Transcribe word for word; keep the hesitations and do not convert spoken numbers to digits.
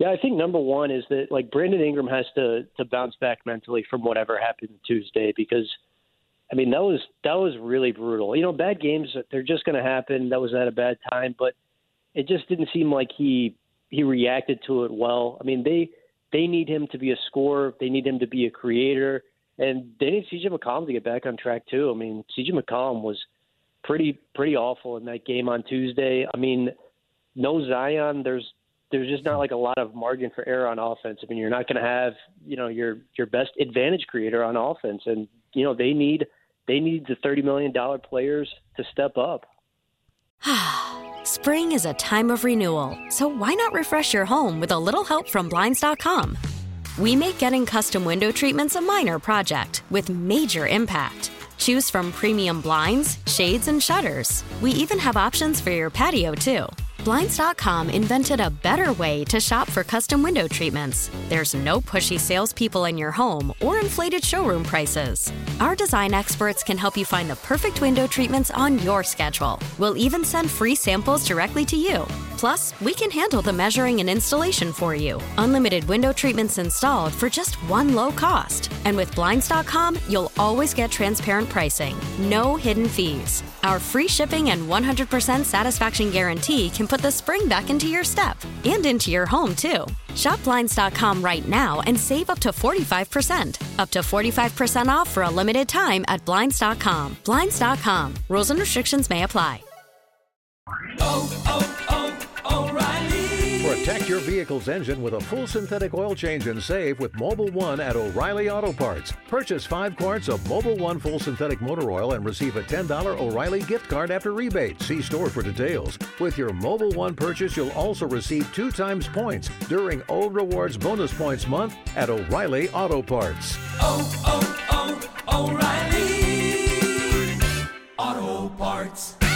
Yeah, I think number one is that like Brandon Ingram has to to bounce back mentally from whatever happened Tuesday because, I mean, that was that was really brutal. You know, bad games, they're just going to happen. That was at a bad time, but it just didn't seem like he he reacted to it well. I mean, they they need him to be a scorer. They need him to be a creator, and they need C J McCollum to get back on track too. I mean, C J McCollum was pretty pretty awful in that game on Tuesday. I mean, no Zion. There's There's just not like a lot of margin for error on offense. I mean, you're not going to have, you know, your your best advantage creator on offense, and you know they need they need the thirty million dollars players to step up. Spring is a time of renewal, so why not refresh your home with a little help from Blinds dot com? We make getting custom window treatments a minor project with major impact. Choose from premium blinds, shades, and shutters. We even have options for your patio, too. Blinds dot com invented a better way to shop for custom window treatments. There's no pushy salespeople in your home or inflated showroom prices. Our design experts can help you find the perfect window treatments on your schedule. We'll even send free samples directly to you. Plus, we can handle the measuring and installation for you. Unlimited window treatments installed for just one low cost. And with Blinds dot com, you'll always get transparent pricing. No hidden fees. Our free shipping and one hundred percent satisfaction guarantee can put the spring back into your step and into your home, too. Shop Blinds dot com right now and save up to forty-five percent. Up to forty-five percent off for a limited time at Blinds dot com. Blinds dot com. Rules and restrictions may apply. Oh, oh, oh, O'Reilly. Protect your vehicle's engine with a full synthetic oil change and save with Mobil one at O'Reilly Auto Parts. Purchase five quarts of Mobil one full synthetic motor oil and receive a ten dollars O'Reilly gift card after rebate. See store for details. With your Mobil one purchase, you'll also receive two times points during O Rewards Bonus Points Month at O'Reilly Auto Parts. Oh, oh, oh, O'Reilly Auto Parts.